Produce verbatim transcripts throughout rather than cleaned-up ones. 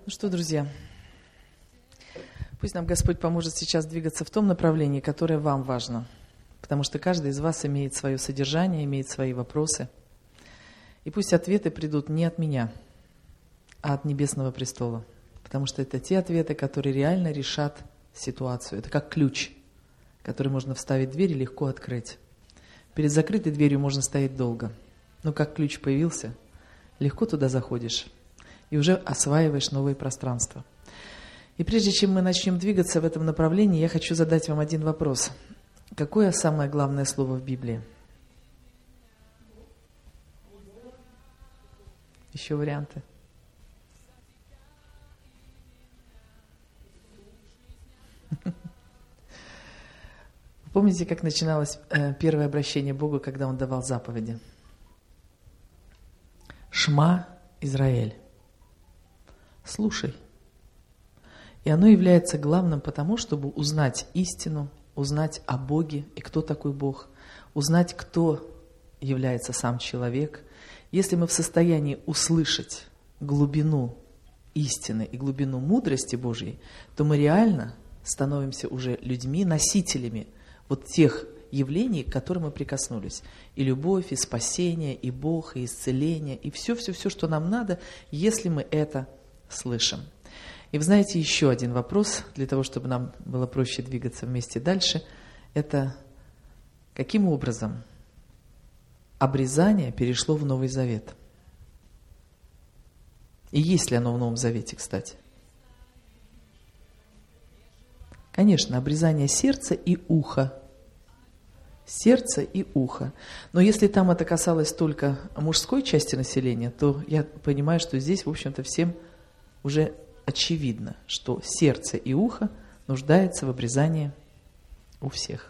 Ну что, друзья, пусть нам Господь поможет сейчас двигаться в том направлении, которое вам важно, потому что каждый из вас имеет свое содержание, имеет свои вопросы. И пусть ответы придут не от меня, а от Небесного престола, потому что это те ответы, которые реально решат ситуацию. Это как ключ, который можно вставить в дверь и легко открыть. Перед закрытой дверью можно стоять долго, но как ключ появился, легко туда заходишь и уже осваиваешь новые пространства. И прежде чем мы начнем двигаться в этом направлении, я хочу задать вам один вопрос. Какое самое главное слово в Библии? Еще варианты? Помните, как начиналось э, первое обращение Богу, когда Он давал заповеди? Шма Израиль. Слушай. И оно является главным потому, чтобы узнать истину, узнать о Боге и кто такой Бог, узнать, кто является сам человек. Если мы в состоянии услышать глубину истины и глубину мудрости Божьей, то мы реально становимся уже людьми, носителями вот тех явлений, к которым мы прикоснулись. И любовь, и спасение, и Бог, и исцеление, и все-все-все, что нам надо, если мы это слышим. И вы знаете, еще один вопрос, для того, чтобы нам было проще двигаться вместе дальше, это каким образом обрезание перешло в Новый Завет? И есть ли оно в Новом Завете, кстати? Конечно, обрезание сердца и уха. Сердце и ухо. Но если там это касалось только мужской части населения, то я понимаю, что здесь, в общем-то, всем уже очевидно, что сердце и ухо нуждаются в обрезании у всех.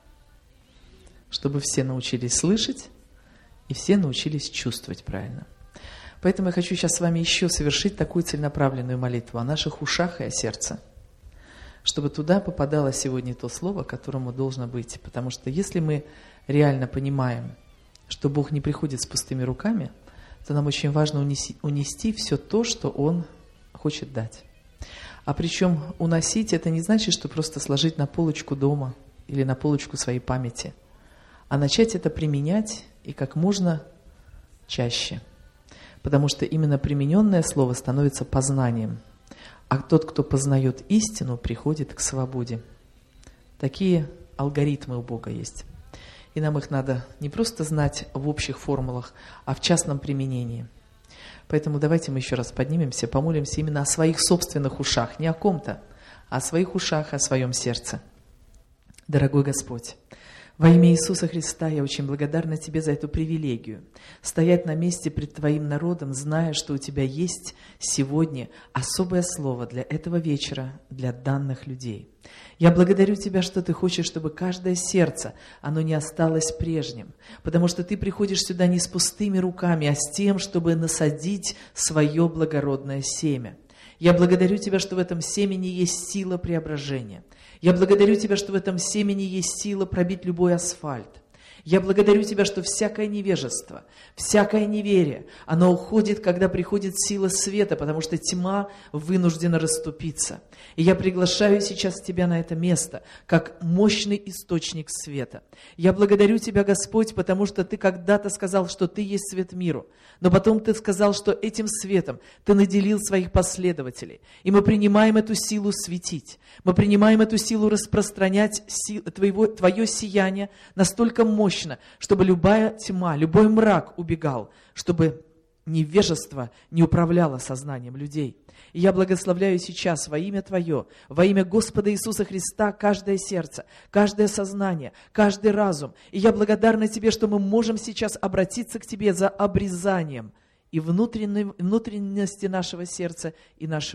Чтобы все научились слышать и все научились чувствовать правильно. Поэтому я хочу сейчас с вами еще совершить такую целенаправленную молитву о наших ушах и о сердце, чтобы туда попадало сегодня то слово, которому должно быть. Потому что если мы реально понимаем, что Бог не приходит с пустыми руками, то нам очень важно унести, унести все то, что Он хочет дать. А причем уносить это не значит, что просто сложить на полочку дома или на полочку своей памяти, а начать это применять и как можно чаще. Потому что именно примененное слово становится познанием. А тот, кто познает истину, приходит к свободе. Такие алгоритмы у Бога есть. И нам их надо не просто знать в общих формулах, а в частном применении. Поэтому давайте мы еще раз поднимемся, помолимся именно о своих собственных ушах, не о ком-то, а о своих ушах, о своем сердце. Дорогой Господь, во имя Иисуса Христа я очень благодарна Тебе за эту привилегию стоять на месте пред Твоим народом, зная, что у Тебя есть сегодня особое слово для этого вечера, для данных людей. Я благодарю Тебя, что Ты хочешь, чтобы каждое сердце, оно не осталось прежним, потому что Ты приходишь сюда не с пустыми руками, а с тем, чтобы насадить свое благородное семя. Я благодарю Тебя, что в этом семени есть сила преображения. Я благодарю Тебя, что в этом семени есть сила пробить любой асфальт. Я благодарю Тебя, что всякое невежество, всякое неверие, оно уходит, когда приходит сила света, потому что тьма вынуждена расступиться. И я приглашаю сейчас Тебя на это место, как мощный источник света. Я благодарю Тебя, Господь, потому что Ты когда-то сказал, что Ты есть свет миру, но потом Ты сказал, что этим светом Ты наделил своих последователей. И мы принимаем эту силу светить, мы принимаем эту силу распространять сил, твоего, Твое сияние настолько мощно, чтобы любая тьма, любой мрак убегал, чтобы невежество не управляло сознанием людей. И я благословляю сейчас во имя Твое, во имя Господа Иисуса Христа, каждое сердце, каждое сознание, каждый разум. И я благодарна Тебе, что мы можем сейчас обратиться к Тебе за обрезанием и внутренности нашего сердца и нашего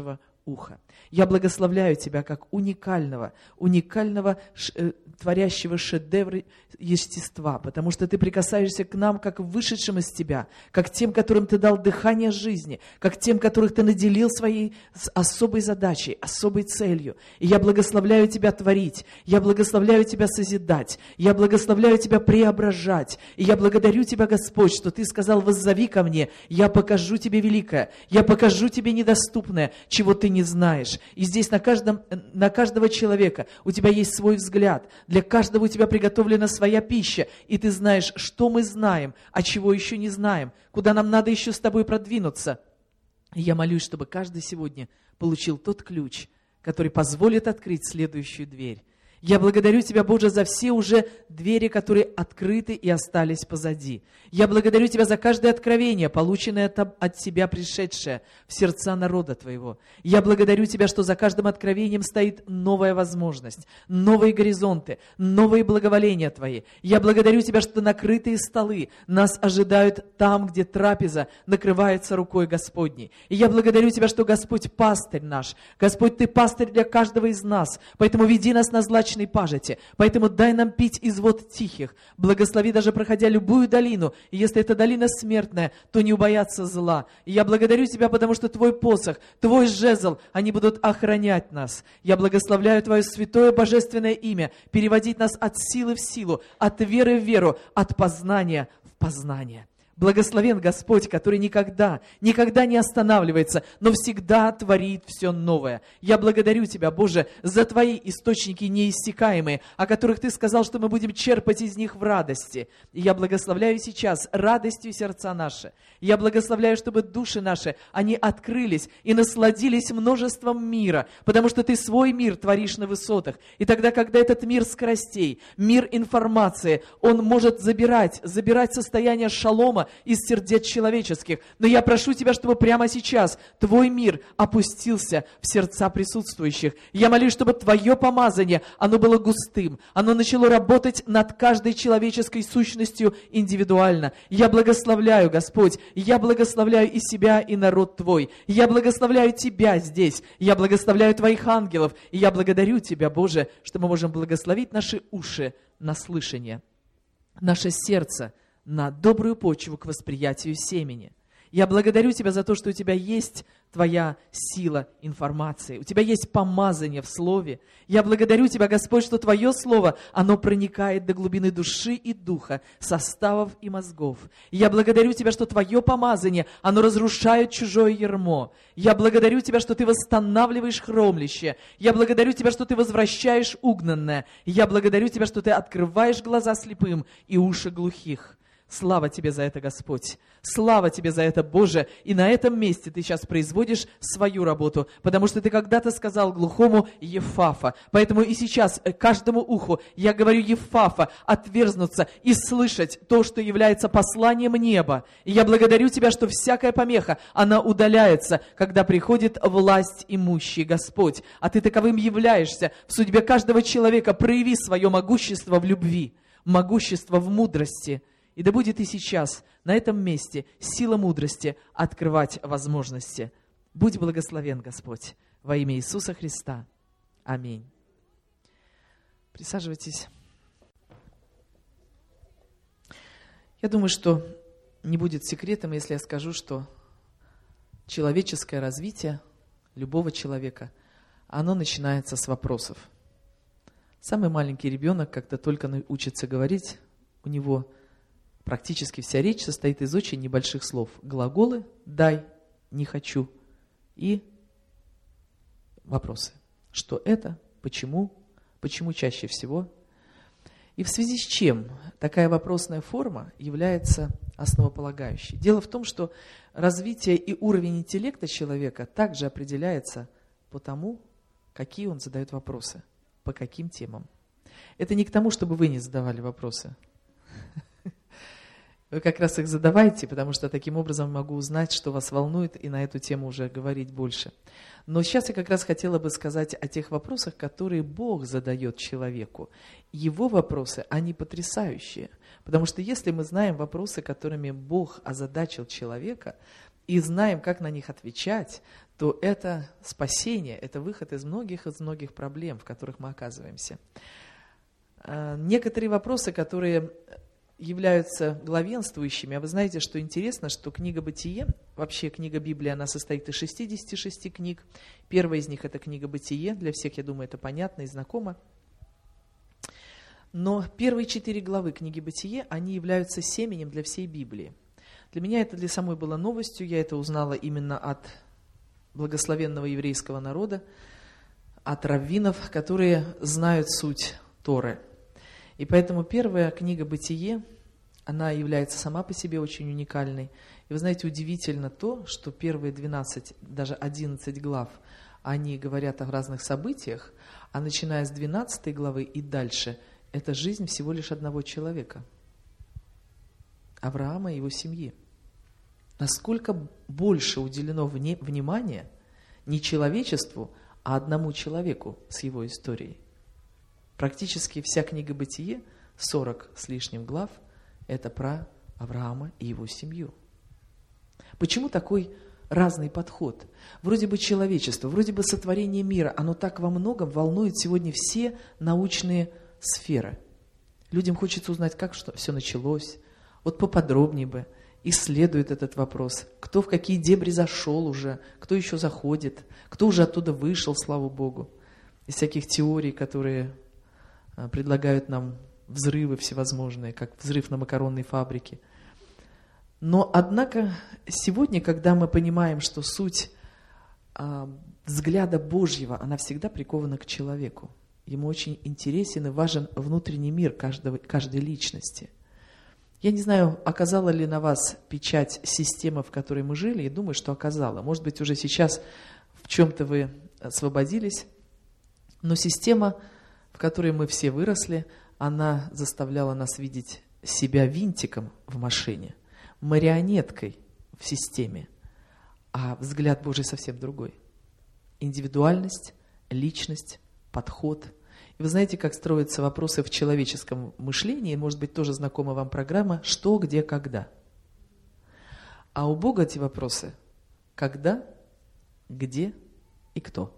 уха. Я благословляю Тебя как уникального, уникального, э, творящего шедевры естества, потому что Ты прикасаешься к нам, как вышедшим из Тебя, как тем, которым Ты дал дыхание жизни, как тем, которых Ты наделил своей особой задачей, особой целью. И я благословляю Тебя творить, я благословляю Тебя созидать, я благословляю Тебя преображать. И я благодарю Тебя, Господь, что Ты сказал: воззови ко мне, я покажу Тебе великое, я покажу Тебе недоступное, чего Ты не знаешь. И здесь на, каждом, на каждого человека у Тебя есть свой взгляд, для каждого у Тебя приготовлена своя пища, и Ты знаешь, что мы знаем, а чего еще не знаем, куда нам надо еще с Тобой продвинуться. И я молюсь, чтобы каждый сегодня получил тот ключ, который позволит открыть следующую дверь. Я благодарю Тебя, Боже, за все уже двери, которые открыты и остались позади. Я благодарю Тебя за каждое откровение, полученное от Тебя, пришедшее в сердца народа Твоего. Я благодарю Тебя, что за каждым откровением стоит новая возможность, новые горизонты, новые благоволения Твои. Я благодарю Тебя, что накрытые столы нас ожидают там, где трапеза накрывается рукой Господней. И я благодарю Тебя, что Господь пастырь наш. Господь, Ты пастырь для каждого из нас, поэтому веди нас на злачные пажити. Поэтому дай нам пить из вод тихих. Благослови, даже проходя любую долину. И если эта долина смертная, то не убояться зла. И я благодарю Тебя, потому что Твой посох, Твой жезл, они будут охранять нас. Я благословляю Твое святое божественное имя, переводить нас от силы в силу, от веры в веру, от познания в познание. Благословен Господь, который никогда, никогда не останавливается, но всегда творит все новое. Я благодарю Тебя, Боже, за Твои источники неиссякаемые, о которых Ты сказал, что мы будем черпать из них в радости. И я благословляю сейчас радостью сердца наши. Я благословляю, чтобы души наши, они открылись и насладились множеством мира, потому что Ты свой мир творишь на высотах. И тогда, когда этот мир скоростей, мир информации, он может забирать, забирать состояние шалома из сердец человеческих. Но я прошу Тебя, чтобы прямо сейчас Твой мир опустился в сердца присутствующих. Я молюсь, чтобы Твое помазание, оно было густым, оно начало работать над каждой человеческой сущностью индивидуально. Я благословляю, Господь, я благословляю и себя, и народ Твой. Я благословляю Тебя здесь, я благословляю Твоих ангелов, и я благодарю Тебя, Боже, что мы можем благословить наши уши на слышание, наше сердце на добрую почву к восприятию семени. Я благодарю Тебя за то, что у Тебя есть Твоя сила информации, у Тебя есть помазание в Слове. Я благодарю Тебя, Господь, что Твое Слово, оно проникает до глубины души и духа, составов и мозгов. Я благодарю Тебя, что Твое помазание, оно разрушает чужое ярмо. Я благодарю Тебя, что Ты восстанавливаешь хромлище. Я благодарю Тебя, что Ты возвращаешь угнанное. Я благодарю Тебя, что Ты открываешь глаза слепым и уши глухих. Слава Тебе за это, Господь! Слава Тебе за это, Боже! И на этом месте Ты сейчас производишь свою работу, потому что Ты когда-то сказал глухому Ефафа. Поэтому и сейчас каждому уху я говорю: Ефафа, отверзнуться и слышать то, что является посланием неба. И я благодарю Тебя, что всякая помеха, она удаляется, когда приходит власть имущий, Господь. А Ты таковым являешься в судьбе каждого человека. Прояви свое могущество в любви, могущество в мудрости. И да будет и сейчас, на этом месте, сила мудрости открывать возможности. Будь благословен, Господь, во имя Иисуса Христа. Аминь. Присаживайтесь. Я думаю, что не будет секретом, если я скажу, что человеческое развитие любого человека, оно начинается с вопросов. Самый маленький ребенок, когда только учится говорить, у него практически вся речь состоит из очень небольших слов. Глаголы «дай», «не хочу» и вопросы. Что это? Почему? Почему чаще всего? И в связи с чем такая вопросная форма является основополагающей? Дело в том, что развитие и уровень интеллекта человека также определяется по тому, какие он задает вопросы, по каким темам. Это не к тому, чтобы вы не задавали вопросы. Вы как раз их задавайте, потому что таким образом могу узнать, что вас волнует, и на эту тему уже говорить больше. Но сейчас я как раз хотела бы сказать о тех вопросах, которые Бог задает человеку. Его вопросы, они потрясающие. Потому что если мы знаем вопросы, которыми Бог озадачил человека, и знаем, как на них отвечать, то это спасение, это выход из многих, из многих проблем, в которых мы оказываемся. Некоторые вопросы, которые являются главенствующими, а вы знаете, что интересно, что книга «Бытие», вообще книга Библии, она состоит из шестидесяти шести книг. Первая из них – это книга «Бытие», для всех, я думаю, это понятно и знакомо. Но первые четыре главы книги «Бытие», они являются семенем для всей Библии. Для меня это для самой было новостью, я это узнала именно от благословенного еврейского народа, от раввинов, которые знают суть Торы. И поэтому первая книга «Бытие», она является сама по себе очень уникальной. И вы знаете, удивительно то, что первые двенадцать, даже одиннадцать глав, они говорят о разных событиях, а начиная с двенадцатой главы и дальше, это жизнь всего лишь одного человека, Авраама и его семьи. Насколько больше уделено вне, внимания не человечеству, а одному человеку с его историей. Практически вся книга «Бытие», сорок с лишним глав, это про Авраама и его семью. Почему такой разный подход? Вроде бы человечество, вроде бы сотворение мира, оно так во многом волнует сегодня все научные сферы. Людям хочется узнать, как что, все началось, вот поподробнее бы, исследует этот вопрос, кто в какие дебри зашел уже, кто еще заходит, кто уже оттуда вышел, слава Богу. Из всяких теорий, которые предлагают нам взрывы всевозможные, как взрыв на макаронной фабрике. Но, однако, сегодня, когда мы понимаем, что суть а, взгляда Божьего, она всегда прикована к человеку. Ему очень интересен и важен внутренний мир каждого, каждой личности. Я не знаю, оказала ли на вас печать системы, в которой мы жили, и думаю, что оказала. Может быть, уже сейчас в чем-то вы освободились, но система, в которой мы все выросли, она заставляла нас видеть себя винтиком в машине, марионеткой в системе, а взгляд Божий совсем другой. Индивидуальность, личность, подход. И вы знаете, как строятся вопросы в человеческом мышлении, может быть, тоже знакома вам программа «Что, где, когда?». А у Бога эти вопросы «Когда?», «Где?» и «Кто?».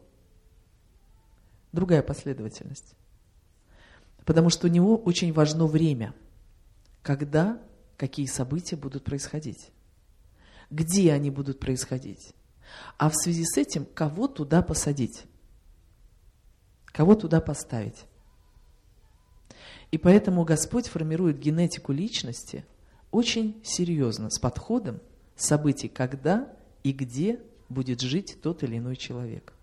Другая последовательность. Потому что у него очень важно время, когда какие события будут происходить, где они будут происходить, а в связи с этим кого туда посадить, кого туда поставить. И поэтому Господь формирует генетику личности очень серьезно, с подходом событий, когда и где будет жить тот или иной человек.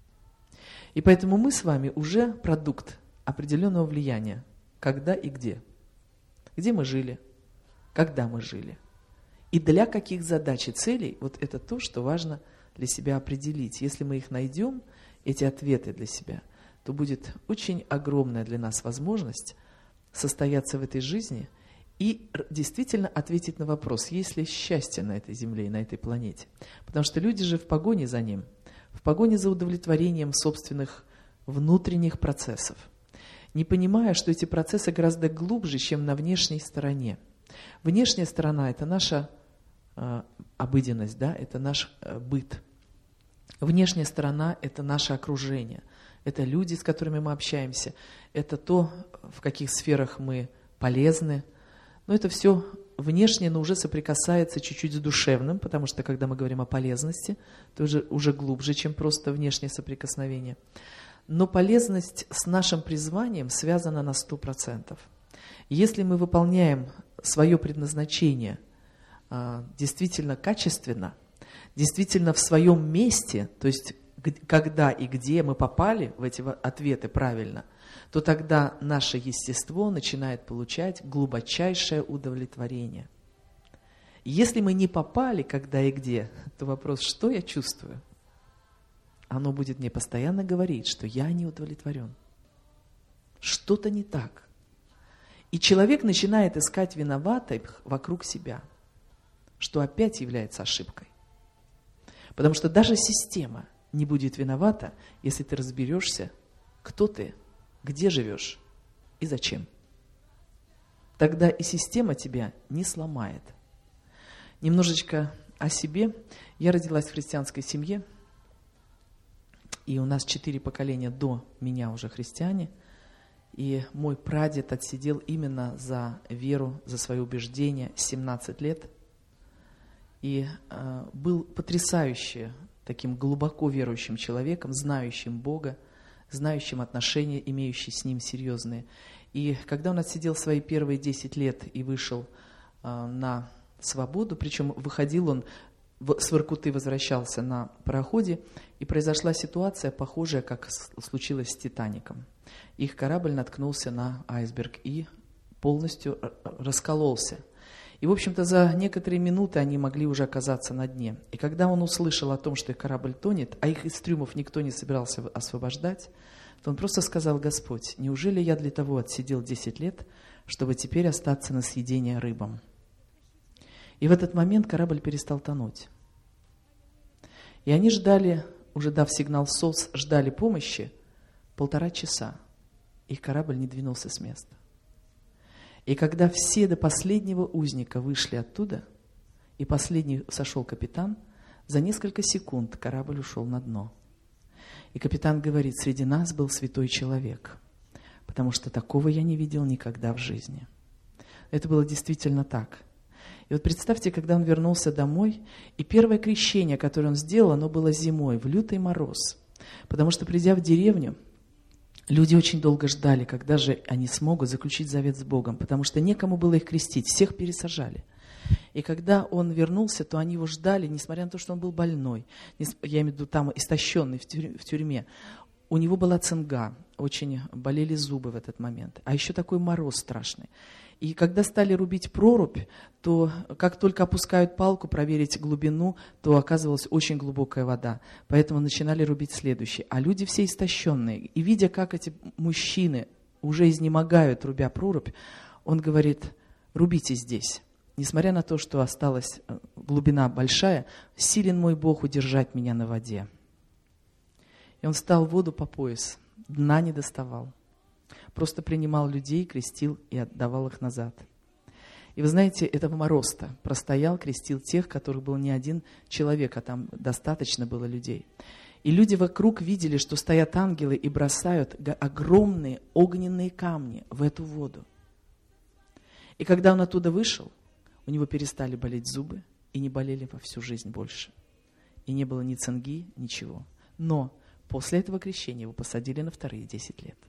И поэтому мы с вами уже продукт определенного влияния, когда и где. Где мы жили, когда мы жили. И для каких задач и целей, вот это то, что важно для себя определить. Если мы их найдем, эти ответы для себя, то будет очень огромная для нас возможность состояться в этой жизни и действительно ответить на вопрос, есть ли счастье на этой земле и на этой планете. Потому что люди же в погоне за ним, в погоне за удовлетворением собственных внутренних процессов, не понимая, что эти процессы гораздо глубже, чем на внешней стороне. Внешняя сторона – это наша э, обыденность, да? Это наш э, быт. Внешняя сторона – это наше окружение, это люди, с которыми мы общаемся, это то, в каких сферах мы полезны. Но это все внешне, но уже соприкасается чуть-чуть с душевным, потому что когда мы говорим о полезности, то уже, уже глубже, чем просто внешнее соприкосновение. Но полезность с нашим призванием связана на сто процентов. Если мы выполняем свое предназначение а, действительно качественно, действительно в своем месте, то есть когда и где мы попали в эти ответы правильно, то тогда наше естество начинает получать глубочайшее удовлетворение. Если мы не попали когда и где, то вопрос, что я чувствую? Оно будет мне постоянно говорить, что я не удовлетворен. Что-то не так. И человек начинает искать виноватых вокруг себя, что опять является ошибкой. Потому что даже система не будет виновата, если ты разберешься, кто ты, где живешь и зачем. Тогда и система тебя не сломает. Немножечко о себе. Я родилась в христианской семье, и у нас четыре поколения до меня уже христиане. И мой прадед отсидел именно за веру, за свои убеждения семнадцать лет. И э, был потрясающе таким глубоко верующим человеком, знающим Бога, знающим отношения, имеющим с Ним серьезные. И когда он отсидел свои первые десять лет и вышел э, на свободу, причем выходил он, в, с Воркуты возвращался на пароходе, и произошла ситуация, похожая, как случилось с «Титаником». Их корабль наткнулся на айсберг и полностью раскололся. И, в общем-то, за некоторые минуты они могли уже оказаться на дне. И когда он услышал о том, что их корабль тонет, а их из трюмов никто не собирался освобождать, то он просто сказал: «Господь, неужели я для того отсидел десять лет, чтобы теперь остаться на съедение рыбам?» И в этот момент корабль перестал тонуть. И они ждали, уже дав сигнал СОС, ждали помощи полтора часа. Их корабль не двинулся с места. И когда все до последнего узника вышли оттуда, и последний сошел капитан, за несколько секунд корабль ушел на дно. И капитан говорит: «Среди нас был святой человек, потому что такого я не видел никогда в жизни». Это было действительно так. И вот представьте, когда он вернулся домой, и первое крещение, которое он сделал, оно было зимой, в лютый мороз. Потому что, придя в деревню, люди очень долго ждали, когда же они смогут заключить завет с Богом, потому что некому было их крестить, всех пересажали. И когда он вернулся, то они его ждали, несмотря на то, что он был больной, я имею в виду там истощенный в тюрьме. У него была цинга, очень болели зубы в этот момент, а еще такой мороз страшный. И когда стали рубить прорубь, то как только опускают палку, проверить глубину, то оказывалась очень глубокая вода. Поэтому начинали рубить следующий. А люди все истощенные. И видя, как эти мужчины уже изнемогают, рубя прорубь, он говорит: «Рубите здесь». Несмотря на то, что осталась глубина большая, силен мой Бог удержать меня на воде. И он встал в воду по пояс, дна не доставал. Просто принимал людей, крестил и отдавал их назад. И вы знаете, этого мороз-то простоял, крестил тех, которых был не один человек, а там достаточно было людей. И люди вокруг видели, что стоят ангелы и бросают огромные огненные камни в эту воду. И когда он оттуда вышел, у него перестали болеть зубы и не болели во всю жизнь больше. И не было ни цинги, ничего. Но после этого крещения его посадили на вторые десять лет.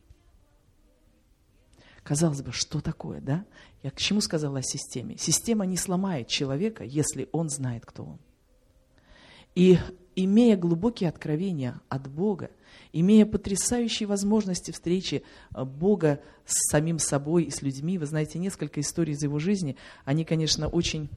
Казалось бы, что такое, да? Я к чему сказала о системе? Система не сломает человека, если он знает, кто он. И имея глубокие откровения от Бога, имея потрясающие возможности встречи Бога с самим собой и с людьми, вы знаете, несколько историй из его жизни, они, конечно, очень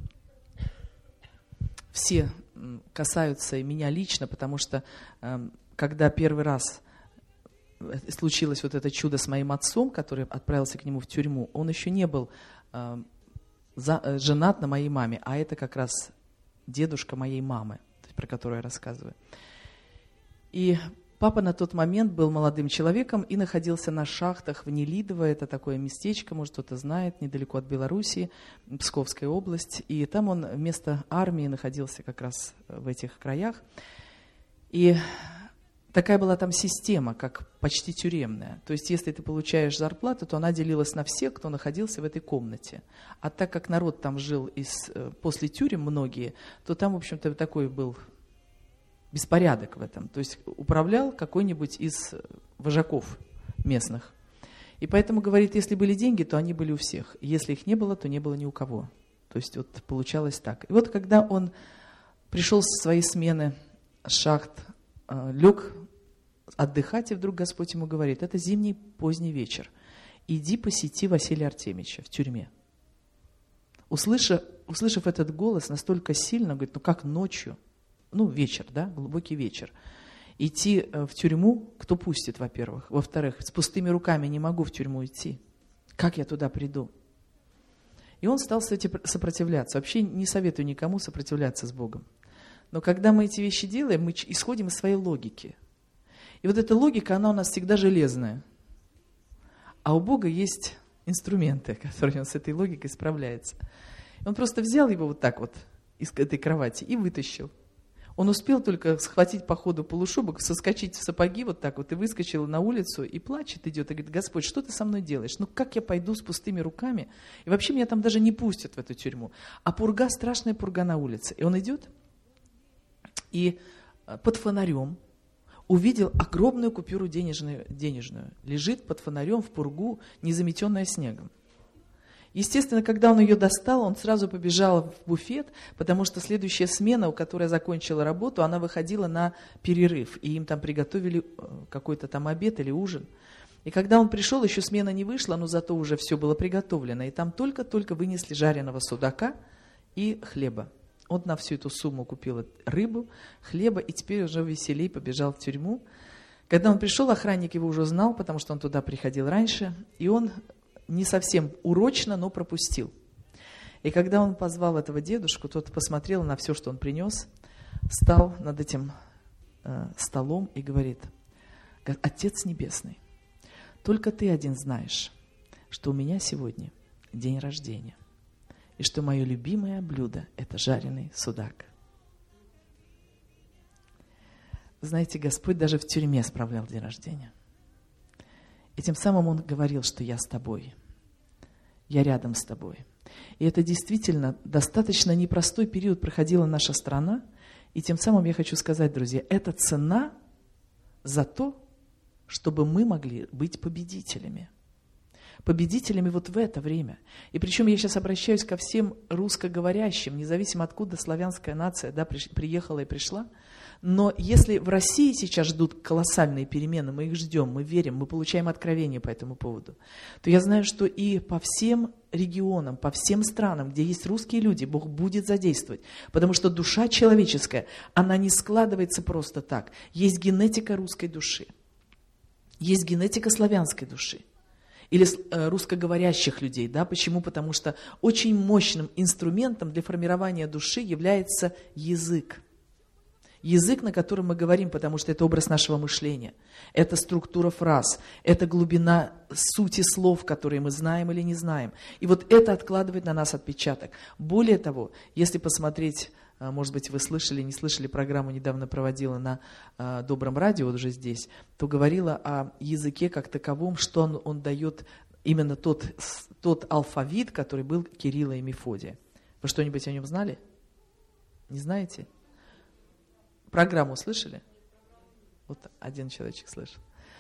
все касаются и меня лично, потому что когда первый раз случилось вот это чудо с моим отцом, который отправился к нему в тюрьму, он еще не был э, за, э, женат на моей маме, а это как раз дедушка моей мамы, про которую я рассказываю. И папа на тот момент был молодым человеком и находился на шахтах в Нелидово, это такое местечко, может кто-то знает, недалеко от Белоруссии, Псковская область, и там он вместо армии находился как раз в этих краях. И такая была там система, как почти тюремная. То есть, если ты получаешь зарплату, то она делилась на всех, кто находился в этой комнате. А так как народ там жил из, после тюрем многие, то там, в общем-то, такой был беспорядок в этом. То есть, управлял какой-нибудь из вожаков местных. И поэтому, говорит, если были деньги, то они были у всех. Если их не было, то не было ни у кого. То есть, вот получалось так. И вот, когда он пришел со своей смены с шахт, лег отдыхать, и вдруг Господь ему говорит: это зимний поздний вечер, иди посети Василия Артемьевича в тюрьме. Услышав, услышав этот голос настолько сильно, говорит: ну как ночью, ну вечер, да, глубокий вечер, идти в тюрьму, кто пустит, во-первых, во-вторых, с пустыми руками не могу в тюрьму идти, как я туда приду? И он стал сопротивляться. Вообще не советую никому сопротивляться с Богом. Но когда мы эти вещи делаем, мы исходим из своей логики. И вот эта логика, она у нас всегда железная. А у Бога есть инструменты, которыми он с этой логикой справляется. И он просто взял его вот так вот из этой кровати и вытащил. Он успел только схватить по ходу полушубок, соскочить в сапоги вот так вот и выскочил на улицу и плачет, идет и говорит: Господь, что ты со мной делаешь? Ну как я пойду с пустыми руками? И вообще меня там даже не пустят в эту тюрьму. А пурга, страшная пурга на улице. И он идет и под фонарем увидел огромную купюру денежную, денежную. Лежит под фонарем в пургу, не заметенная снегом. Естественно, когда он ее достал, он сразу побежал в буфет, потому что следующая смена, у которой закончила работу, она выходила на перерыв, и им там приготовили какой-то там обед или ужин. И когда он пришел, еще смена не вышла, но зато уже все было приготовлено, и там только-только вынесли жареного судака и хлеба. Он на всю эту сумму купил рыбу, хлеба, и теперь уже веселей побежал в тюрьму. Когда он пришел, охранник его уже знал, потому что он туда приходил раньше, и он не совсем урочно, но пропустил. И когда он позвал этого дедушку, тот посмотрел на все, что он принес, стал над этим э, столом и говорит: Отец Небесный, только ты один знаешь, что у меня сегодня день рождения, и что мое любимое блюдо – это жареный судак. Знаете, Господь даже в тюрьме справлял день рождения. И тем самым Он говорил, что я с тобой, я рядом с тобой. И это действительно достаточно непростой период проходила наша страна. И тем самым я хочу сказать, друзья, это цена за то, чтобы мы могли быть победителями. Победителями вот в это время. И причем я сейчас обращаюсь ко всем русскоговорящим, независимо откуда славянская нация да, приехала и пришла. Но если в России сейчас ждут колоссальные перемены, мы их ждем, мы верим, мы получаем откровения по этому поводу, то я знаю, что и по всем регионам, по всем странам, где есть русские люди, Бог будет задействовать. Потому что душа человеческая, она не складывается просто так. Есть генетика русской души, есть генетика славянской души. Или русскоговорящих людей. Да? Почему? Потому что очень мощным инструментом для формирования души является язык. Язык, на котором мы говорим, потому что это образ нашего мышления. Это структура фраз, это глубина сути слов, которые мы знаем или не знаем. И вот это откладывает на нас отпечаток. Более того, если посмотреть, может быть, вы слышали, не слышали, программу недавно проводила на uh, Добром радио, вот уже здесь, то говорила о языке как таковом, что он, он дает именно тот, тот алфавит, который был Кирилла и Мефодия. Вы что-нибудь о нем знали? Не знаете? Программу слышали? Вот один человечек слышал.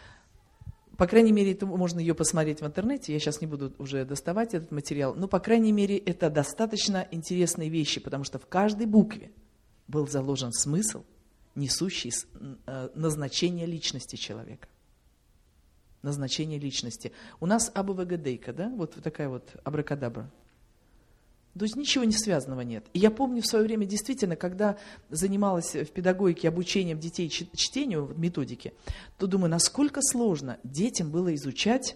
По крайней мере, это можно ее посмотреть в интернете. Я сейчас не буду уже доставать этот материал. Но, по крайней мере, это достаточно интересные вещи, потому что в каждой букве был заложен смысл, несущий назначение личности человека. Назначение личности. У нас абвгдейка, да? Вот такая вот абракадабра. То есть ничего не связанного нет. И я помню в свое время действительно, когда занималась в педагогике обучением детей чтению в методике, то думаю, насколько сложно детям было изучать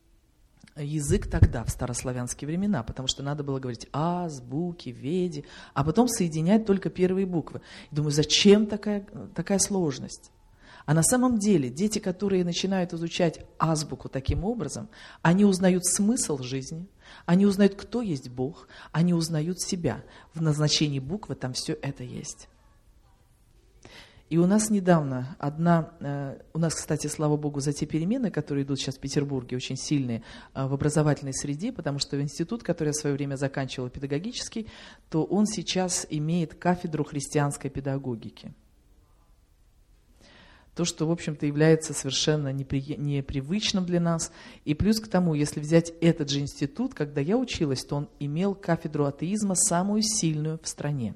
язык тогда, в старославянские времена, потому что надо было говорить азбуки, веди, а потом соединять только первые буквы. И думаю, зачем такая, такая сложность? А на самом деле дети, которые начинают изучать азбуку таким образом, они узнают смысл жизни, они узнают, кто есть Бог, они узнают себя. В назначении буквы там все это есть. И у нас недавно одна, э, у нас, кстати, слава Богу, за те перемены, которые идут сейчас в Петербурге, очень сильные э, в образовательной среде, потому что в институт, который я в свое время заканчивала, педагогический, то он сейчас имеет кафедру христианской педагогики. То, что, в общем-то, является совершенно непри... непривычным для нас. И плюс к тому, если взять этот же институт, когда я училась, то он имел кафедру атеизма самую сильную в стране.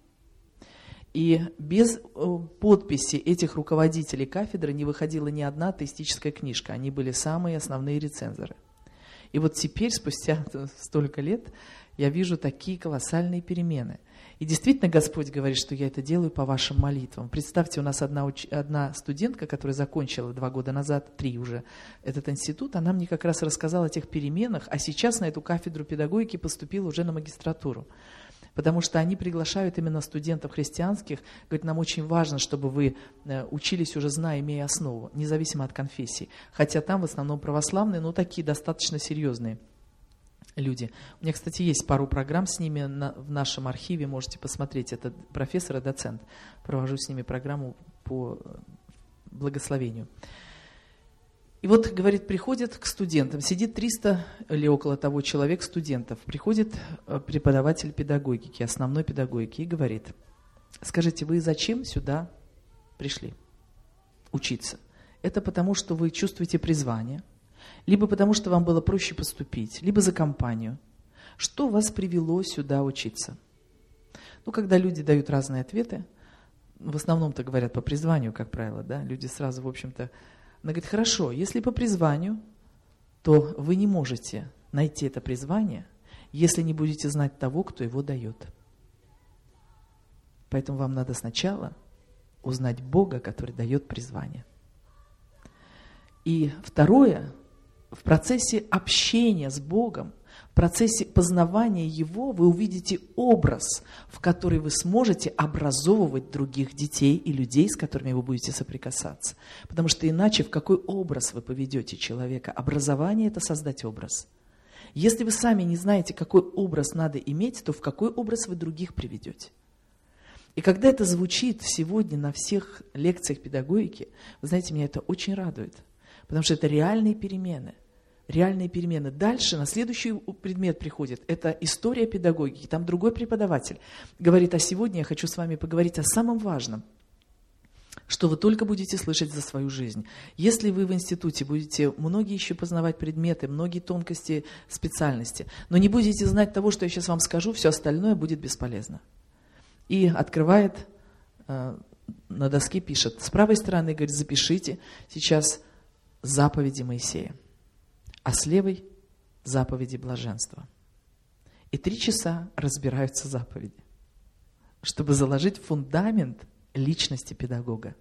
И без подписи этих руководителей кафедры не выходила ни одна атеистическая книжка. Они были самые основные рецензоры. И вот теперь, спустя столько лет, я вижу такие колоссальные перемены. И действительно Господь говорит, что я это делаю по вашим молитвам. Представьте, у нас одна, уч... одна студентка, которая закончила два года назад, три уже, этот институт, она мне как раз рассказала о тех переменах, а сейчас на эту кафедру педагогики поступила уже на магистратуру. Потому что они приглашают именно студентов христианских, говорят, нам очень важно, чтобы вы учились уже зная, имея основу, независимо от конфессии. Хотя там в основном православные, но такие достаточно серьезные люди. У меня, кстати, есть пару программ с ними на, в нашем архиве, можете посмотреть. Это профессор и доцент. Провожу с ними программу по благословению. И вот, говорит, приходит к студентам, сидит триста или около того человек студентов, приходит преподаватель педагогики, основной педагогики, и говорит: скажите, вы зачем сюда пришли учиться? Это потому, что вы чувствуете призвание, либо потому, что вам было проще поступить, либо за компанию. Что вас привело сюда учиться? Ну, когда люди дают разные ответы, в основном-то говорят по призванию, как правило, да, люди сразу, в общем-то, она говорит: хорошо, если по призванию, то вы не можете найти это призвание, если не будете знать того, кто его дает. Поэтому вам надо сначала узнать Бога, который дает призвание. И второе, в процессе общения с Богом, в процессе познавания Его вы увидите образ, в который вы сможете образовывать других детей и людей, с которыми вы будете соприкасаться. Потому что иначе в какой образ вы поведете человека? Образование – это создать образ. Если вы сами не знаете, какой образ надо иметь, то в какой образ вы других приведете? И когда это звучит сегодня на всех лекциях педагогики, вы знаете, меня это очень радует. Потому что это реальные перемены. Реальные перемены. Дальше на следующий предмет приходит. Это история педагогики. Там другой преподаватель говорит: а сегодня я хочу с вами поговорить о самом важном, что вы только будете слышать за свою жизнь. Если вы в институте будете многие еще познавать предметы, многие тонкости специальности, но не будете знать того, что я сейчас вам скажу, все остальное будет бесполезно. И открывает, э, на доске пишет, с правой стороны, говорит, запишите сейчас заповеди Моисея, а с левой заповеди блаженства. И три часа разбираются заповеди, чтобы заложить фундамент личности педагога.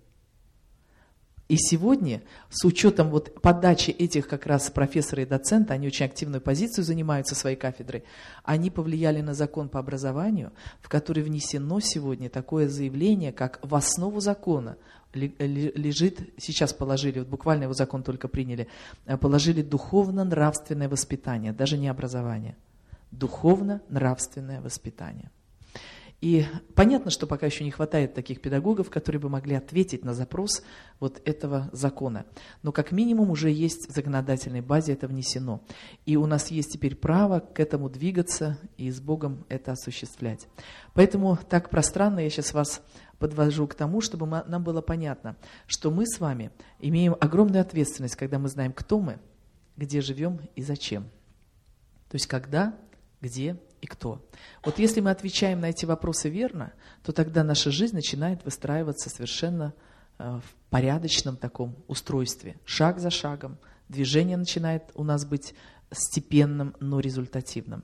И сегодня, с учетом вот подачи этих как раз профессора и доцента, они очень активную позицию занимают со своей кафедрой, они повлияли на закон по образованию, в который внесено сегодня такое заявление, как в основу закона лежит, сейчас положили, вот буквально его закон только приняли, положили духовно-нравственное воспитание, даже не образование, духовно-нравственное воспитание. И понятно, что пока еще не хватает таких педагогов, которые бы могли ответить на запрос вот этого закона. Но как минимум уже есть в законодательной базе это внесено. И у нас есть теперь право к этому двигаться и с Богом это осуществлять. Поэтому так пространно я сейчас вас подвожу к тому, чтобы мы, нам было понятно, что мы с вами имеем огромную ответственность, когда мы знаем, кто мы, где живем и зачем. То есть когда, где и кто. Вот если мы отвечаем на эти вопросы верно, то тогда наша жизнь начинает выстраиваться совершенно э, в порядочном таком устройстве. Шаг за шагом. Движение начинает у нас быть степенным, но результативным.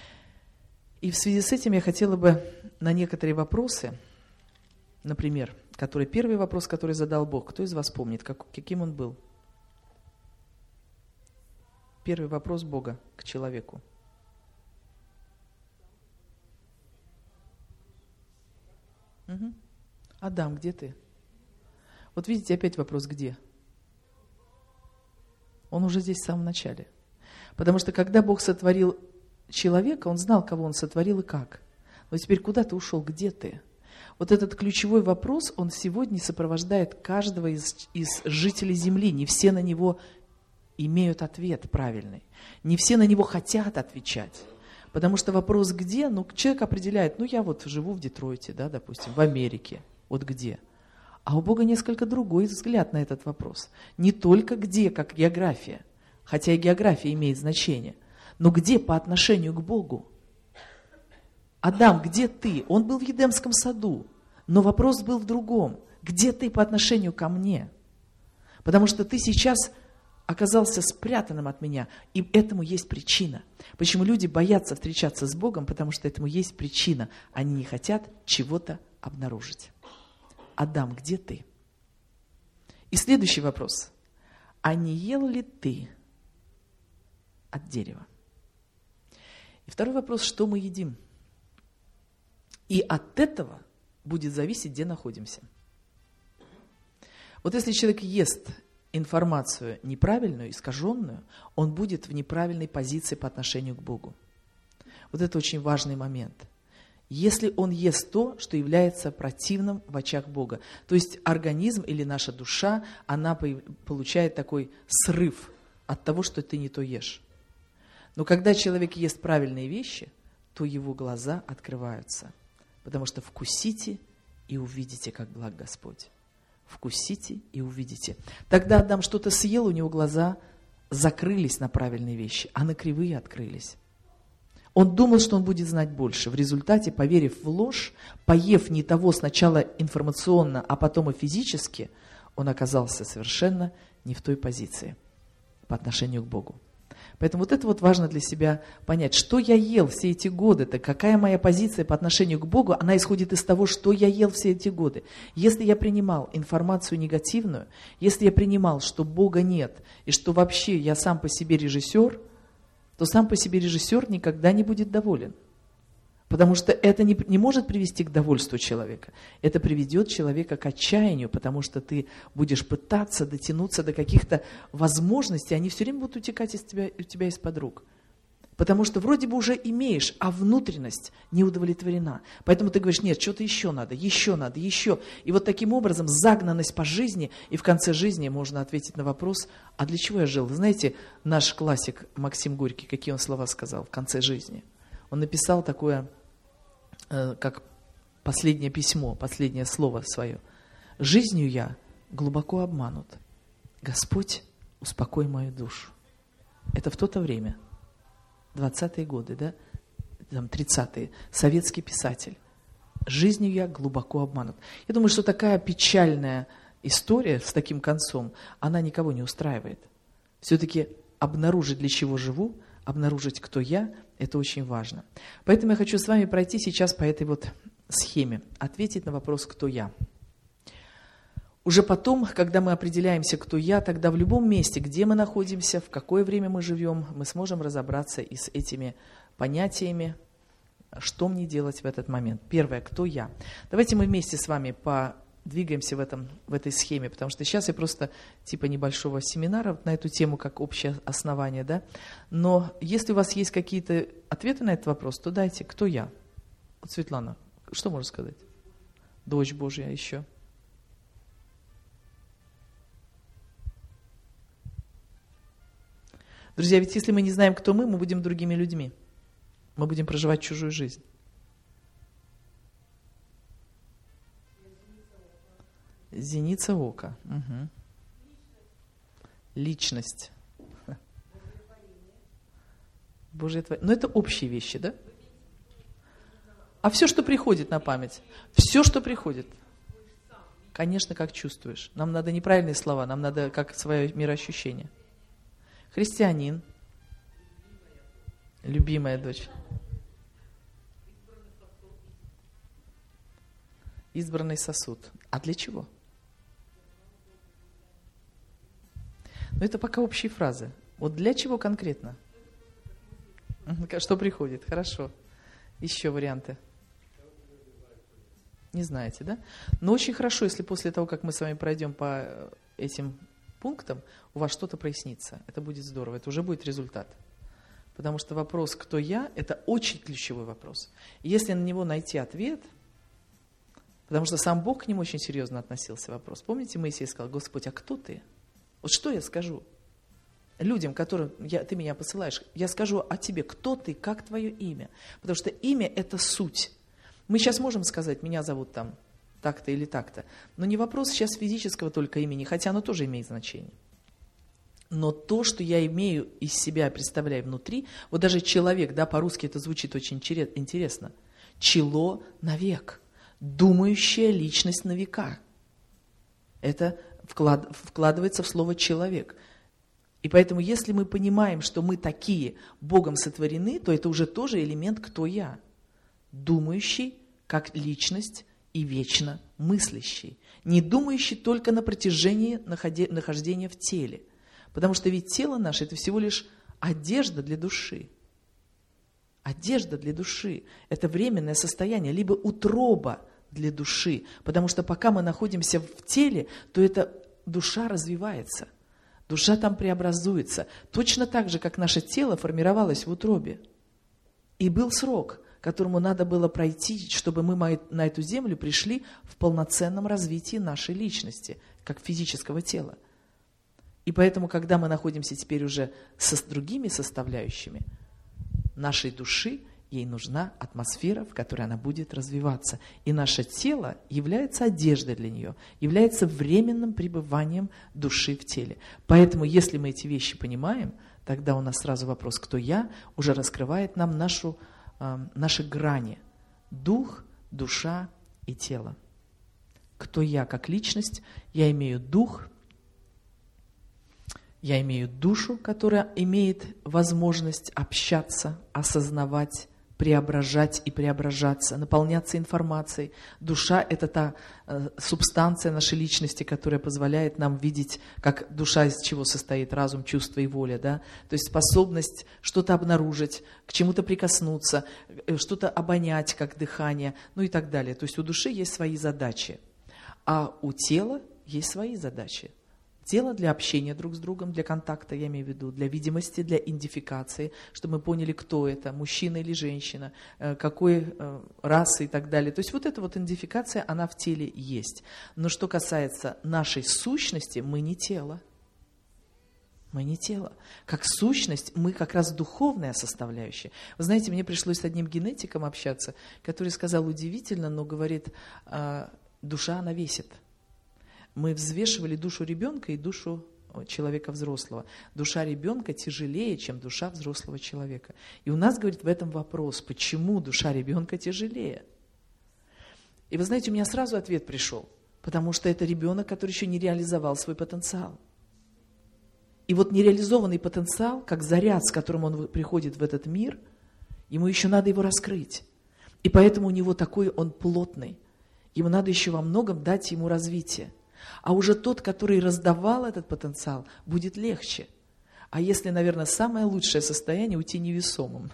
И в связи с этим я хотела бы на некоторые вопросы, например, который, первый вопрос, который задал Бог, кто из вас помнит, как, каким он был? Первый вопрос Бога к человеку. Угу. Адам, где ты? Вот видите, опять вопрос, где? Он уже здесь в самом начале. Потому что когда Бог сотворил человека, Он знал, кого Он сотворил и как. Но теперь куда ты ушел, где ты? Вот этот ключевой вопрос, он сегодня сопровождает каждого из, из жителей Земли. Не все на него имеют ответ правильный. Не все на него хотят отвечать. Потому что вопрос где, ну, человек определяет, ну, я вот живу в Детройте, да, допустим, в Америке, вот где. А у Бога несколько другой взгляд на этот вопрос. Не только где, как география, хотя и география имеет значение, но где по отношению к Богу. Адам, где ты? Он был в Едемском саду, но вопрос был в другом. Где ты по отношению ко мне? Потому что ты сейчас оказался спрятанным от меня, и этому есть причина. Почему люди боятся встречаться с Богом? Потому что этому есть причина. Они не хотят чего-то обнаружить. Адам, где ты? И следующий вопрос. А не ел ли ты от дерева? И второй вопрос, что мы едим? И от этого будет зависеть, где находимся. Вот если человек ест информацию неправильную, искаженную, он будет в неправильной позиции по отношению к Богу. Вот это очень важный момент. Если он ест то, что является противным в очах Бога, то есть организм или наша душа, она получает такой срыв от того, что ты не то ешь. Но когда человек ест правильные вещи, то его глаза открываются. Потому что вкусите и увидите, как благ Господь. Вкусите и увидите. Тогда Адам что-то съел, у него глаза закрылись на правильные вещи, а на кривые открылись. Он думал, что он будет знать больше. В результате, поверив в ложь, поев не того сначала информационно, а потом и физически, он оказался совершенно не в той позиции по отношению к Богу. Поэтому вот это вот важно для себя понять, что я ел все эти годы-то, какая моя позиция по отношению к Богу, она исходит из того, что я ел все эти годы. Если я принимал информацию негативную, если я принимал, что Бога нет, и что вообще я сам по себе режиссер, то сам по себе режиссер никогда не будет доволен. Потому что это не, не может привести к довольству человека. Это приведет человека к отчаянию, потому что ты будешь пытаться дотянуться до каких-то возможностей, они все время будут утекать из тебя, у тебя из-под рук. Потому что вроде бы уже имеешь, а внутренность не удовлетворена. Поэтому ты говоришь, нет, что-то еще надо, еще надо, еще. И вот таким образом загнанность по жизни, и в конце жизни можно ответить на вопрос, а для чего я жил? Вы знаете, наш классик Максим Горький, какие он слова сказал в конце жизни? Он написал такое, э, как последнее письмо, последнее слово свое. «Жизнью я глубоко обманут. Господь, успокой мою душу». Это в то-то время. двадцатые годы, да, там тридцатые, советский писатель. Жизнью я глубоко обманут. Я думаю, что такая печальная история с таким концом, она никого не устраивает. Все-таки обнаружить, для чего живу, обнаружить, кто я, это очень важно. Поэтому я хочу с вами пройти сейчас по этой вот схеме, ответить на вопрос, кто я. Уже потом, когда мы определяемся, кто я, тогда в любом месте, где мы находимся, в какое время мы живем, мы сможем разобраться и с этими понятиями, что мне делать в этот момент. Первое, кто я. Давайте мы вместе с вами подвигаемся в, этом, в этой схеме, потому что сейчас я просто типа небольшого семинара на эту тему, как общее основание, да. Но если у вас есть какие-то ответы на этот вопрос, то дайте, кто я. Вот, Светлана, что можно сказать? Дочь Божья еще. Друзья, ведь если мы не знаем, кто мы, мы будем другими людьми. Мы будем проживать чужую жизнь. Зеница ока. Угу. Личность. Божье творение. Но это общие вещи, да? А все, что приходит на память, все, что приходит, конечно, как чувствуешь. Нам надо неправильные слова, нам надо как свое мироощущение. Христианин, любимая дочь, избранный сосуд. А для чего? Ну, это пока общие фразы. Вот для чего конкретно? Что приходит? Хорошо. Еще варианты. Не знаете, да? Но очень хорошо, если после того, как мы с вами пройдем по этим пунктам, у вас что-то прояснится. Это будет здорово, это уже будет результат. Потому что вопрос «кто я?» – это очень ключевой вопрос. И если на него найти ответ, потому что сам Бог к нему очень серьезно относился вопрос. Помните, Моисей сказал: «Господь, а кто ты? Вот что я скажу людям, которым я, ты меня посылаешь? Я скажу о тебе, кто ты, как твое имя?» Потому что имя – это суть. Мы сейчас можем сказать: «Меня зовут там так-то или так-то». Но не вопрос сейчас физического только имени, хотя оно тоже имеет значение. Но то, что я имею из себя, представляю внутри, вот даже человек, да, по-русски это звучит очень интересно. Чело навек, думающая личность на века. Это вклад, вкладывается в слово «человек». И поэтому, если мы понимаем, что мы такие, Богом сотворены, то это уже тоже элемент «кто я». Думающий как личность и вечно мыслящий. Не думающий только на протяжении нахождения в теле. Потому что ведь тело наше – это всего лишь одежда для души. Одежда для души – это временное состояние, либо утроба для души. Потому что пока мы находимся в теле, то эта душа развивается. Душа там преобразуется. Точно так же, как наше тело формировалось в утробе. И был срок, которому надо было пройти, чтобы мы на эту землю пришли в полноценном развитии нашей личности, как физического тела. И поэтому, когда мы находимся теперь уже со, с другими составляющими нашей души, ей нужна атмосфера, в которой она будет развиваться. И наше тело является одеждой для нее, является временным пребыванием души в теле. Поэтому, если мы эти вещи понимаем, тогда у нас сразу вопрос, кто я, уже раскрывает нам нашу, э, наши грани. Дух, душа и тело. Кто я как личность? Я имею дух, я имею душу, которая имеет возможность общаться, осознавать, преображать и преображаться, наполняться информацией. Душа – это та э, субстанция нашей личности, которая позволяет нам видеть, как душа из чего состоит, разум, чувство и воля. Да? То есть способность что-то обнаружить, к чему-то прикоснуться, э, что-то обонять, как дыхание, ну и так далее. То есть у души есть свои задачи, а у тела есть свои задачи. Тело для общения друг с другом, для контакта, я имею в виду, для видимости, для идентификации, чтобы мы поняли, кто это, мужчина или женщина, какой расы и так далее. То есть вот эта вот идентификация, она в теле есть. Но что касается нашей сущности, мы не тело. Мы не тело. Как сущность, мы как раз духовная составляющая. Вы знаете, мне пришлось с одним генетиком общаться, который сказал удивительно, но говорит, душа, она весит. Мы взвешивали душу ребенка и душу человека взрослого. Душа ребенка тяжелее, чем душа взрослого человека. И у нас, говорит, в этом вопрос, почему душа ребенка тяжелее? И вы знаете, у меня сразу ответ пришел, потому что это ребенок, который еще не реализовал свой потенциал. И вот нереализованный потенциал, как заряд, с которым он приходит в этот мир, ему еще надо его раскрыть. И поэтому у него такой он плотный. Ему надо еще во многом дать ему развитие. А уже тот, который раздавал этот потенциал, будет легче. А если, наверное, самое лучшее состояние, уйти невесомым.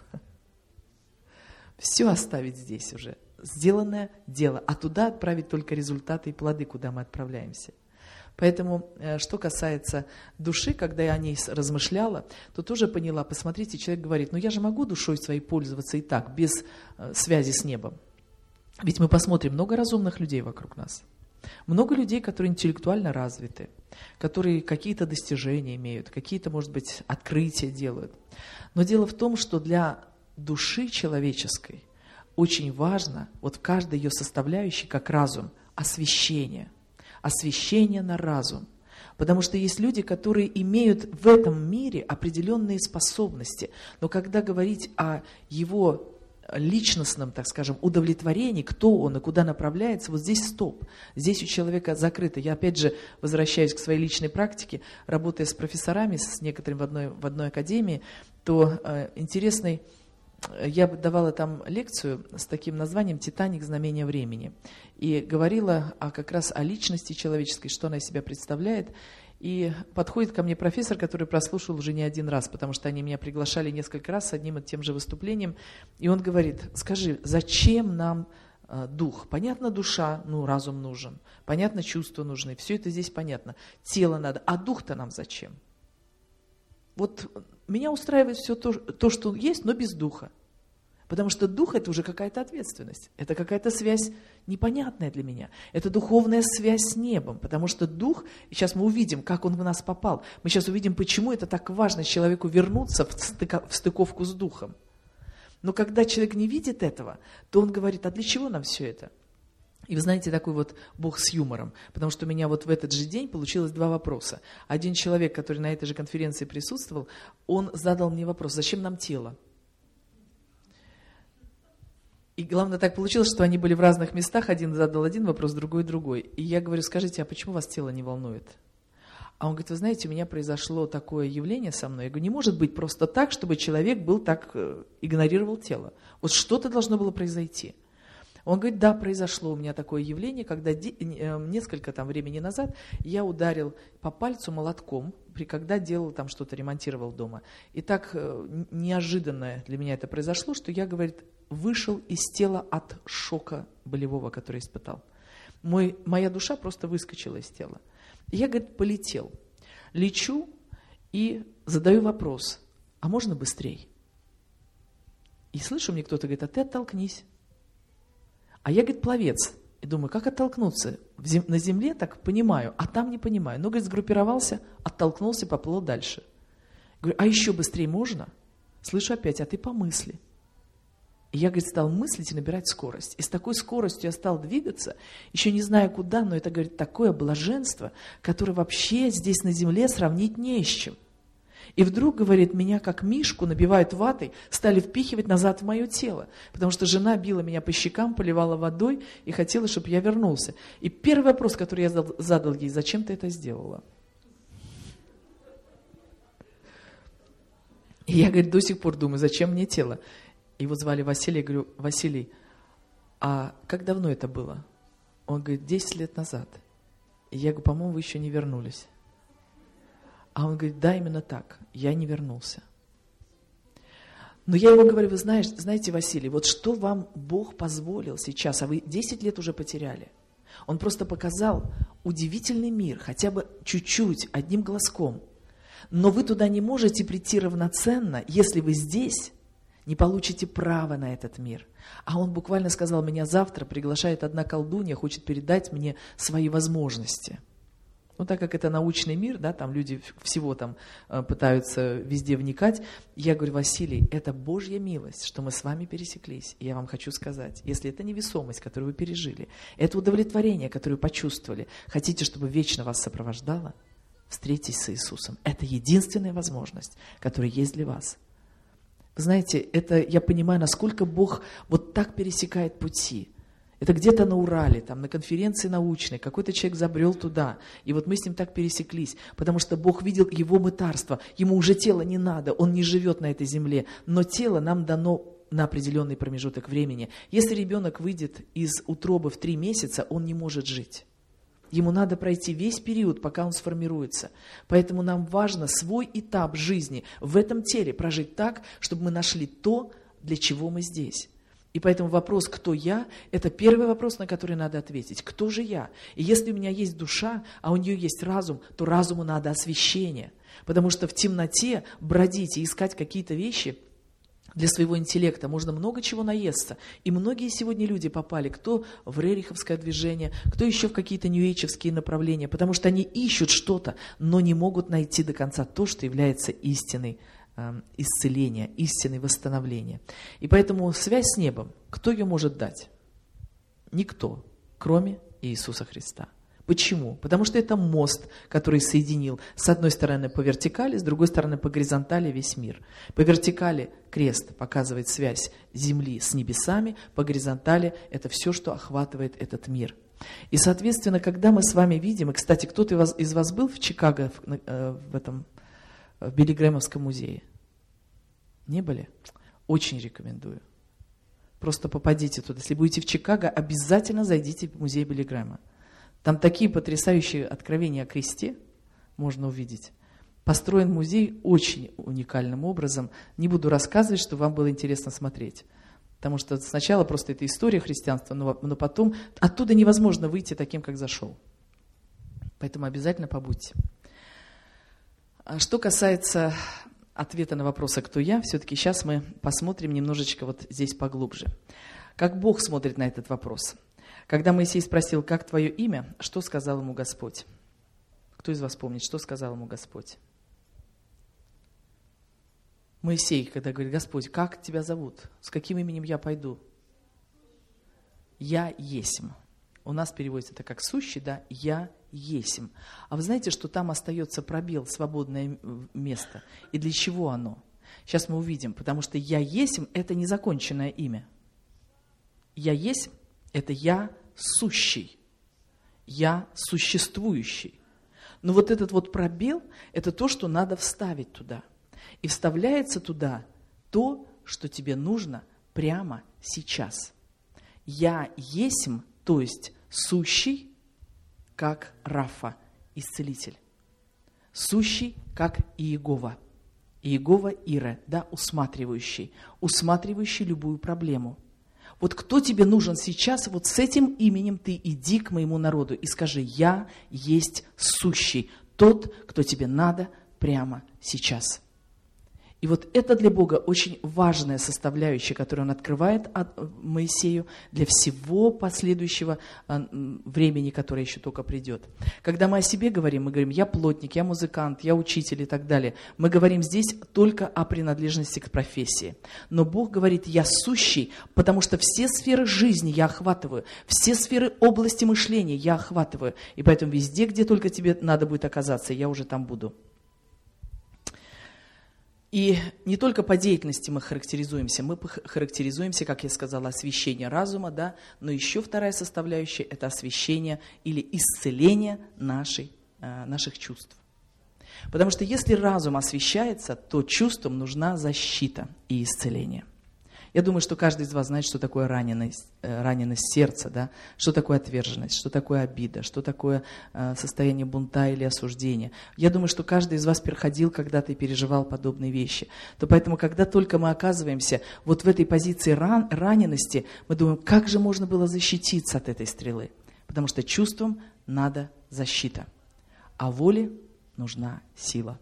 Все оставить здесь уже. Сделанное дело. А туда отправить только результаты и плоды, куда мы отправляемся. Поэтому, что касается души, когда я о ней размышляла, то тоже поняла, посмотрите, человек говорит, ну я же могу душой своей пользоваться и так, без связи с небом. Ведь мы посмотрим, много разумных людей вокруг нас. Много людей, которые интеллектуально развиты, которые какие-то достижения имеют, какие-то, может быть, открытия делают. Но дело в том, что для души человеческой очень важно, вот в каждой ее составляющей, как разум, освещение. Освещение на разум. Потому что есть люди, которые имеют в этом мире определенные способности. Но когда говорить о его личностном, так скажем, удовлетворении, кто он и куда направляется, вот здесь стоп. Здесь у человека закрыто. Я опять же возвращаюсь к своей личной практике, работая с профессорами, с некоторыми в одной, в одной академии, то э, интересный, я давала там лекцию с таким названием «Титаник. Знамение времени». И говорила о, как раз о личности человеческой, что она из себя представляет. И подходит ко мне профессор, который прослушал уже не один раз, потому что они меня приглашали несколько раз с одним и тем же выступлением. И он говорит, скажи, зачем нам э, дух? Понятно, душа, ну, разум нужен. Понятно, чувства нужны. Все это здесь понятно. Тело надо. А дух-то нам зачем? Вот меня устраивает все то, то, что есть, но без духа. Потому что дух – это уже какая-то ответственность. Это какая-то связь непонятная для меня. Это духовная связь с небом. Потому что дух, и сейчас мы увидим, как он в нас попал. Мы сейчас увидим, почему это так важно человеку вернуться в, стыка, в стыковку с духом. Но когда человек не видит этого, то он говорит, а для чего нам все это? И вы знаете, такой вот Бог с юмором. Потому что у меня вот в этот же день получилось два вопроса. Один человек, который на этой же конференции присутствовал, он задал мне вопрос, зачем нам тело? И главное, так получилось, что они были в разных местах. Один задал один вопрос, другой другой. И я говорю, скажите, а почему вас тело не волнует? А он говорит, вы знаете, у меня произошло такое явление со мной. Я говорю, не может быть просто так, чтобы человек был так, игнорировал тело. Вот что-то должно было произойти. Он говорит, да, произошло у меня такое явление, когда де- несколько там времени назад я ударил по пальцу молотком, при, когда делал там что-то, ремонтировал дома. И так э, неожиданно для меня это произошло, что я, говорит, вышел из тела от шока болевого, который испытал. Мой, моя душа просто выскочила из тела. И я, говорит, полетел. Лечу, и задаю вопрос, а можно быстрее? И слышу, мне кто-то говорит, а ты оттолкнись. А я, говорит, пловец. И думаю, как оттолкнуться? В зем... На земле так понимаю, а там не понимаю. Но, говорит, сгруппировался, оттолкнулся, поплыл дальше. Говорю, а еще быстрее можно? Слышу опять, а ты помысли. И я, говорит, стал мыслить и набирать скорость. И с такой скоростью я стал двигаться, еще не знаю куда, но это, говорит, такое блаженство, которое вообще здесь на земле сравнить не с чем. И вдруг, говорит, меня как мишку набивают ватой, стали впихивать назад в мое тело, потому что жена била меня по щекам, поливала водой и хотела, чтобы я вернулся. И первый вопрос, который я задал, задал ей, зачем ты это сделала? И я, говорит, до сих пор думаю, зачем мне тело? Его звали Василий, я говорю, Василий, а как давно это было? Он говорит, десять лет назад. И я говорю, по-моему, вы еще не вернулись. А он говорит, да, именно так, я не вернулся. Но я ему говорю, вы знаешь, знаете, Василий, вот что вам Бог позволил сейчас, а вы десять лет уже потеряли. Он просто показал удивительный мир, хотя бы чуть-чуть, одним глазком. Но вы туда не можете прийти равноценно, если вы здесь не получите права на этот мир. А он буквально сказал, меня завтра приглашает одна колдунья, хочет передать мне свои возможности. Ну, так как это научный мир, да, там люди всего там пытаются везде вникать, я говорю, Василий, это Божья милость, что мы с вами пересеклись. И я вам хочу сказать, если это невесомость, которую вы пережили, это удовлетворение, которое вы почувствовали, хотите, чтобы вечно вас сопровождало, встретитесь с Иисусом. Это единственная возможность, которая есть для вас. Вы знаете, это я понимаю, насколько Бог вот так пересекает пути. Это где-то на Урале, там, на конференции научной, какой-то человек забрел туда, и вот мы с ним так пересеклись, потому что Бог видел его мытарство, ему уже тело не надо, он не живет на этой земле, но тело нам дано на определенный промежуток времени. Если ребенок выйдет из утробы в три месяца, он не может жить. Ему надо пройти весь период, пока он сформируется. Поэтому нам важно свой этап жизни в этом теле прожить так, чтобы мы нашли то, для чего мы здесь. И поэтому вопрос «кто я?» – это первый вопрос, на который надо ответить. Кто же я? И если у меня есть душа, а у нее есть разум, то разуму надо освещение. Потому что в темноте бродить и искать какие-то вещи для своего интеллекта можно много чего наесться. И многие сегодня люди попали, кто в рериховское движение, кто еще в какие-то нью-эйджевские направления, потому что они ищут что-то, но не могут найти до конца то, что является истиной исцеления, истины восстановления. И поэтому связь с небом, кто ее может дать? Никто, кроме Иисуса Христа. Почему? Потому что это мост, который соединил с одной стороны по вертикали, с другой стороны по горизонтали весь мир. По вертикали крест показывает связь земли с небесами, по горизонтали это все, что охватывает этот мир. И, соответственно, когда мы с вами видим, и, кстати, кто-то из вас, из вас был в Чикаго, в, в этом в Билли Грэмовском музее? Не были? Очень рекомендую. Просто попадите туда. Если будете в Чикаго, обязательно зайдите в музей Билли Грэма. Там такие потрясающие откровения о кресте можно увидеть. Построен музей очень уникальным образом. Не буду рассказывать, что вам было интересно смотреть. Потому что сначала просто это история христианства, но, но потом оттуда невозможно выйти таким, как зашел. Поэтому обязательно побудьте. Что касается ответа на вопрос, а кто я, все-таки сейчас мы посмотрим немножечко вот здесь поглубже. Как Бог смотрит на этот вопрос? Когда Моисей спросил, как твое имя, что сказал ему Господь? Кто из вас помнит, что сказал ему Господь? Моисей, когда говорит, Господь, как тебя зовут? С каким именем я пойду? Я есмь. У нас переводится это как сущий, да, я есмь. А вы знаете, что там остается пробел, свободное место? И для чего оно? Сейчас мы увидим, потому что я есмь – это незаконченное имя. Я есмь – это я сущий, я существующий. Но вот этот вот пробел – это то, что надо вставить туда. И вставляется туда то, что тебе нужно прямо сейчас. Я есмь, то есть сущий, как Рафа, исцелитель. Сущий, как Иегова. Иегова Ире, да, усматривающий. Усматривающий любую проблему. Вот кто тебе нужен сейчас, вот с этим именем ты иди к моему народу и скажи, я есть сущий, тот, кто тебе надо прямо сейчас. И вот это для Бога очень важная составляющая, которую Он открывает Моисею для всего последующего времени, которое еще только придет. Когда мы о себе говорим, мы говорим: я плотник, я музыкант, я учитель и так далее. Мы говорим здесь только о принадлежности к профессии. Но Бог говорит: я сущий, потому что все сферы жизни я охватываю, все сферы области мышления я охватываю. И поэтому везде, где только тебе надо будет оказаться, я уже там буду. И не только по деятельности мы характеризуемся, мы характеризуемся, как я сказала, освящение разума, да, но еще вторая составляющая – это освящение или исцеление нашей, э, наших чувств. Потому что если разум освящается, то чувствам нужна защита и исцеление. Я думаю, что каждый из вас знает, что такое раненость, раненость сердца, да? Что такое отверженность, что такое обида, что такое э, состояние бунта или осуждения. Я думаю, что каждый из вас проходил когда-то и переживал подобные вещи. То поэтому, когда только мы оказываемся вот в этой позиции ран, ранености, мы думаем, как же можно было защититься от этой стрелы? Потому что чувствам надо защита, а воле нужна сила.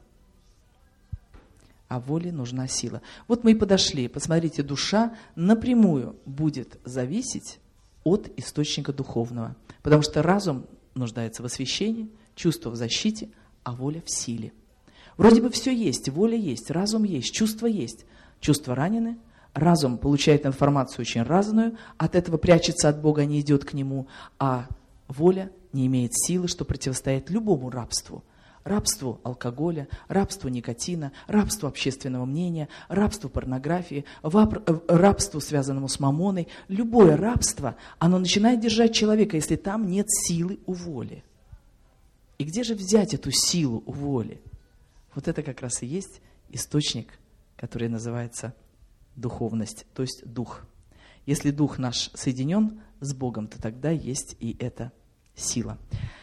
А воле нужна сила. Вот мы и подошли. Посмотрите, душа напрямую будет зависеть от источника духовного. Потому что разум нуждается в освящении, чувство в защите, а воля в силе. Вроде бы все есть, воля есть, разум есть, чувства есть. Чувства ранены, разум получает информацию очень разную, от этого прячется от Бога, не идет к Нему, а воля не имеет силы, что противостоит любому рабству. Рабству алкоголя, рабству никотина, рабству общественного мнения, рабству порнографии, рабству, связанному с мамоной. Любое рабство, оно начинает держать человека, если там нет силы у воли. И где же взять эту силу у воли? Вот это как раз и есть источник, который называется духовность, то есть дух. Если дух наш соединен с Богом, то тогда есть и эта сила.